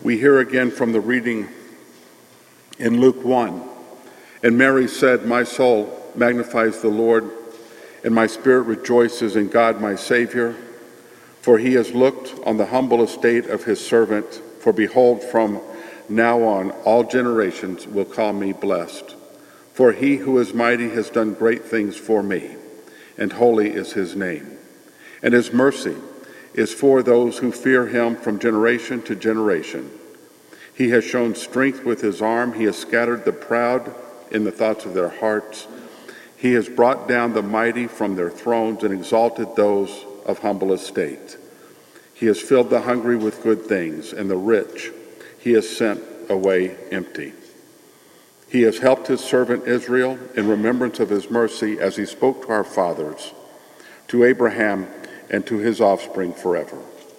We hear again from the reading in Luke 1. And Mary said, "My soul magnifies the Lord, and my spirit rejoices in God my Savior, for he has looked on the humble estate of his servant. For behold, from now on all generations will call me blessed. For he who is mighty has done great things for me, and holy is his name. And his mercy is for those who fear him from generation to generation. He has shown strength with his arm. He has scattered the proud in the thoughts of their hearts. He has brought down the mighty from their thrones and exalted those of humble estate. He has filled the hungry with good things, and the rich he has sent away empty. He has helped his servant Israel in remembrance of his mercy, as he spoke to our fathers, to Abraham and to his offspring forever."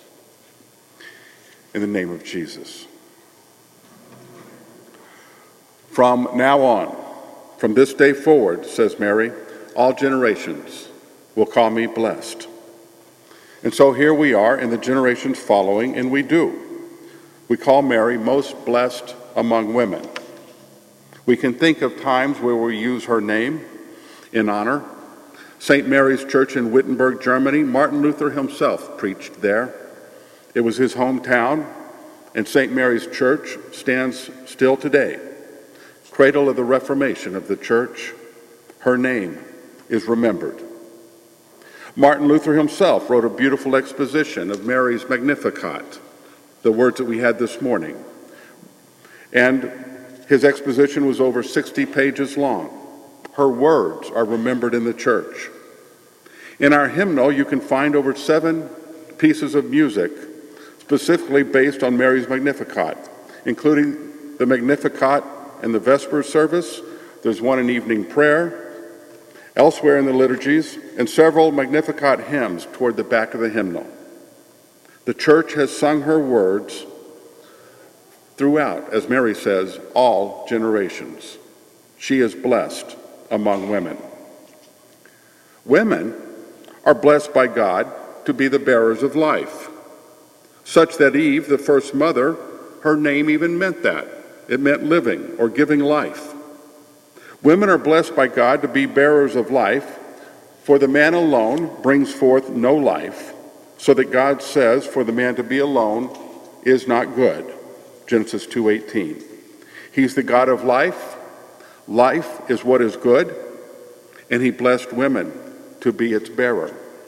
In the name of Jesus. From now on, from this day forward, says Mary, all generations will call me blessed. And so here we are in the generations following, and we do. We call Mary most blessed among women. We can think of times where we use her name in honor. St. Mary's Church in Wittenberg, Germany, Martin Luther himself preached there. It was his hometown, and St. Mary's Church stands still today, cradle of the Reformation of the Church. Her name is remembered. Martin Luther himself wrote a beautiful exposition of Mary's Magnificat, the words that we had this morning. And his exposition was over 60 pages long. Her words are remembered in the church. In our hymnal, you can find over 7 pieces of music specifically based on Mary's Magnificat, including the Magnificat in the Vespers service. There's one in evening prayer, elsewhere in the liturgies, and several Magnificat hymns toward the back of the hymnal. The church has sung her words throughout, as Mary says, all generations. She is blessed among women. Women are blessed by God to be the bearers of life, such that Eve, the first mother, her name even meant that. It meant living or giving life. Women are blessed by God to be bearers of life, for the man alone brings forth no life, so that God says for the man to be alone is not good. Genesis 2:18. He's the God of life. Life is what is good, and he blessed women to be its bearer.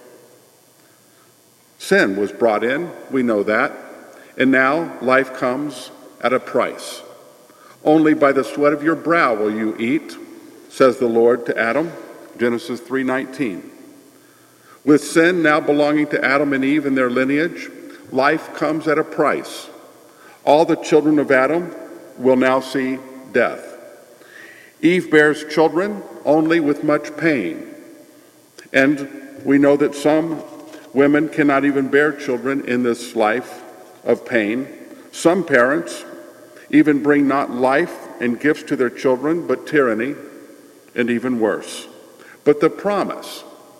Sin was brought in, we know that, and now life comes at a price. Only by the sweat of your brow will you eat, says the Lord to Adam, Genesis 3:19. With sin now belonging to Adam and Eve and their lineage, life comes at a price. All the children of Adam will now see death. Eve bears children only with much pain. And we know that some women cannot even bear children in this life of pain. Some parents even bring not life and gifts to their children, but tyranny, and even worse. But the promise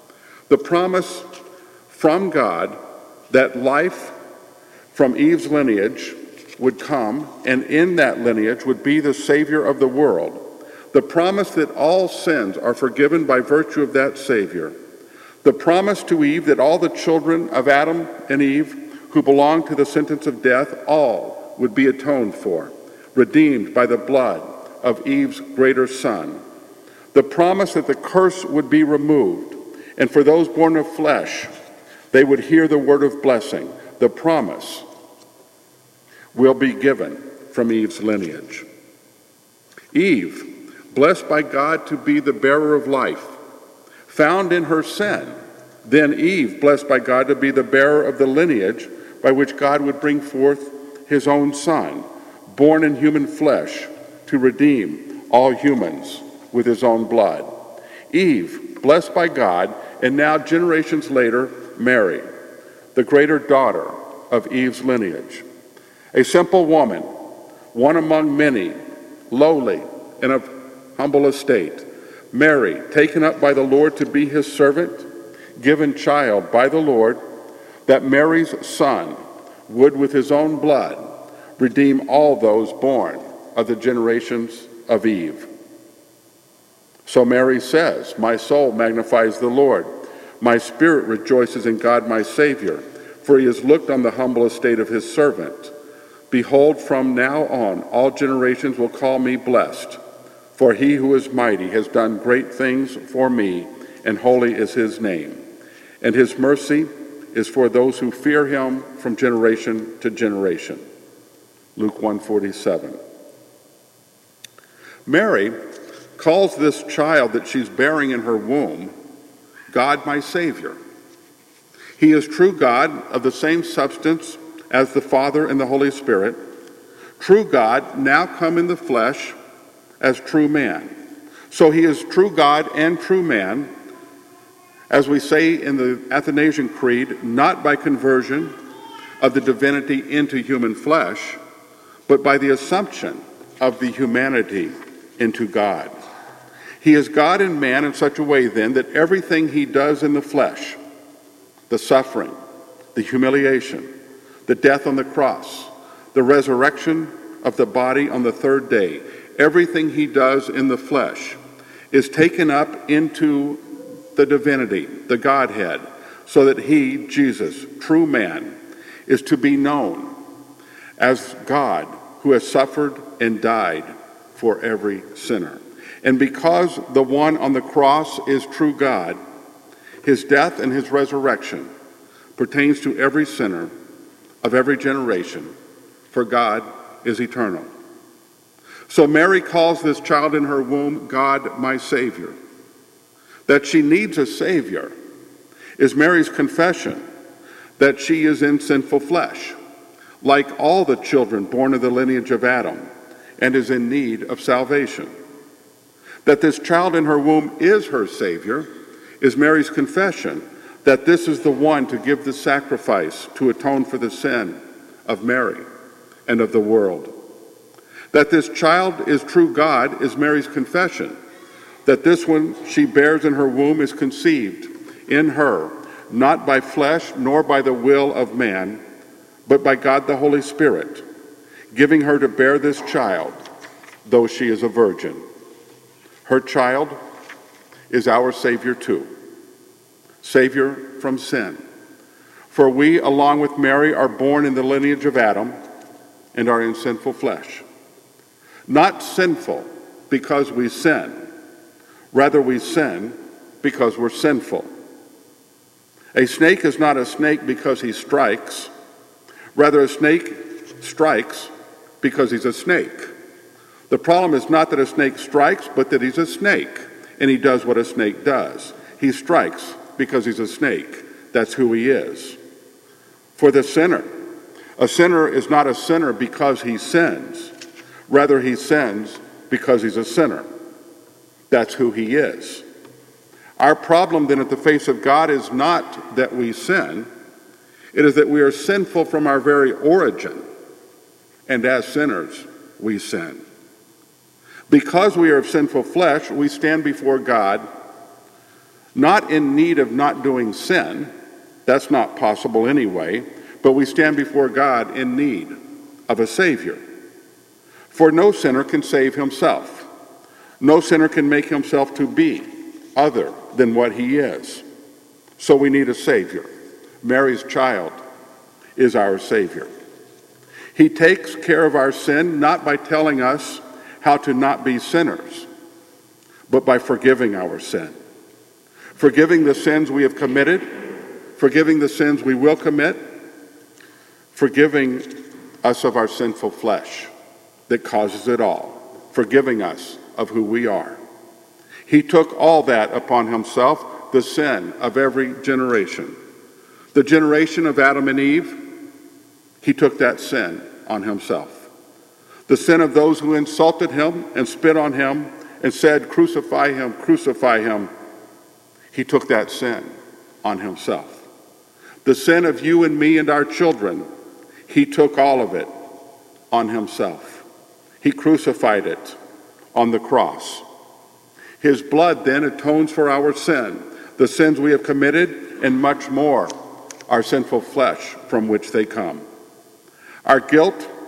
from God that life from Eve's lineage would come, and in that lineage would be the Savior of the world. The promise that all sins are forgiven by virtue of that Savior. The promise to Eve that all the children of Adam and Eve who belong to the sentence of death, all would be atoned for, redeemed by the blood of Eve's greater son. The promise that the curse would be removed, and for those born of flesh, they would hear the word of blessing. The promise will be given from Eve's lineage. Eve, blessed by God to be the bearer of life, found in her sin. Then Eve, blessed by God to be the bearer of the lineage by which God would bring forth his own son, born in human flesh, to redeem all humans with his own blood. Eve, blessed by God, and now generations later, Mary, the greater daughter of Eve's lineage. A simple woman, one among many, lowly and of humble estate. Mary, taken up by the Lord to be his servant, given child by the Lord, that Mary's son would with his own blood redeem all those born of the generations of Eve. So Mary says, "My soul magnifies the Lord. My spirit rejoices in God my Savior, for he has looked on the humble estate of his servant. Behold, from now on all generations will call me blessed. For he who is mighty has done great things for me, and holy is his name. And his mercy is for those who fear him from generation to generation." Luke 1:47. Mary calls this child that she's bearing in her womb God my Savior. He is true God of the same substance as the Father and the Holy Spirit, true God now come in the flesh as true man. So he is true God and true man, as we say in the Athanasian Creed, not by conversion of the divinity into human flesh, but by the assumption of the humanity into God. He is God and man in such a way, then, that everything he does in the flesh, the suffering, the humiliation, the death on the cross, the resurrection of the body on the third day, everything he does in the flesh is taken up into the divinity, the Godhead, so that he, Jesus, true man, is to be known as God who has suffered and died for every sinner. And because the one on the cross is true God, his death and his resurrection pertains to every sinner of every generation, for God is eternal. So Mary calls this child in her womb God my Savior. That she needs a Savior is Mary's confession that she is in sinful flesh, like all the children born of the lineage of Adam, and is in need of salvation. That this child in her womb is her Savior is Mary's confession that this is the one to give the sacrifice to atone for the sin of Mary and of the world. That this child is true God is Mary's confession that this one she bears in her womb is conceived in her, not by flesh nor by the will of man, but by God the Holy Spirit, giving her to bear this child, though she is a virgin. Her child is our Savior too, Savior from sin. For we, along with Mary, are born in the lineage of Adam and are in sinful flesh. Not sinful because we sin, rather we sin because we're sinful. A snake is not a snake because he strikes, rather a snake strikes because he's a snake. The problem is not that a snake strikes, but that he's a snake, and he does what a snake does. He strikes because he's a snake. That's who he is. For the sinner, a sinner is not a sinner because he sins. Rather, he sins because he's a sinner. That's who he is. Our problem then at the face of God is not that we sin. It is that we are sinful from our very origin, and as sinners, we sin. Because we are of sinful flesh, we stand before God not in need of not doing sin. That's not possible anyway. But we stand before God in need of a Savior. For no sinner can save himself. No sinner can make himself to be other than what he is. So we need a Savior. Mary's child is our Savior. He takes care of our sin not by telling us how to not be sinners, but by forgiving our sin. Forgiving the sins we have committed, forgiving the sins we will commit, forgiving us of our sinful flesh that causes it all, forgiving us of who we are. He took all that upon himself, the sin of every generation. The generation of Adam and Eve, he took that sin on himself. The sin of those who insulted him and spit on him and said, crucify him, he took that sin on himself. The sin of you and me and our children, he took all of it on himself. He crucified it on the cross. His blood then atones for our sin, the sins we have committed, and much more, our sinful flesh from which they come. Our guilt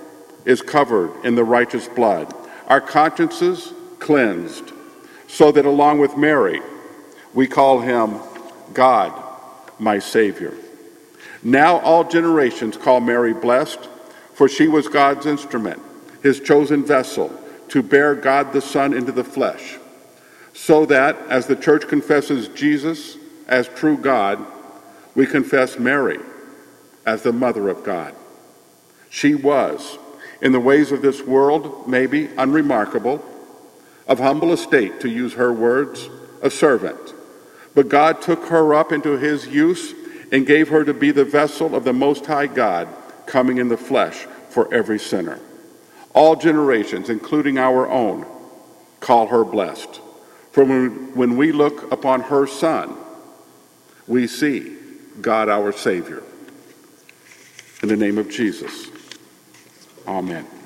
is covered in the righteous blood, our consciences cleansed, so that along with Mary, we call him God, my Savior. Now all generations call Mary blessed, for she was God's instrument, his chosen vessel, to bear God the Son into the flesh, so that, as the church confesses Jesus as true God, we confess Mary as the Mother of God. She was, in the ways of this world, maybe unremarkable, of humble estate, to use her words, a servant. But God took her up into his use and gave her to be the vessel of the Most High God, coming in the flesh for every sinner. All generations, including our own, call her blessed. For when we look upon her Son, we see God our Savior. In the name of Jesus, amen.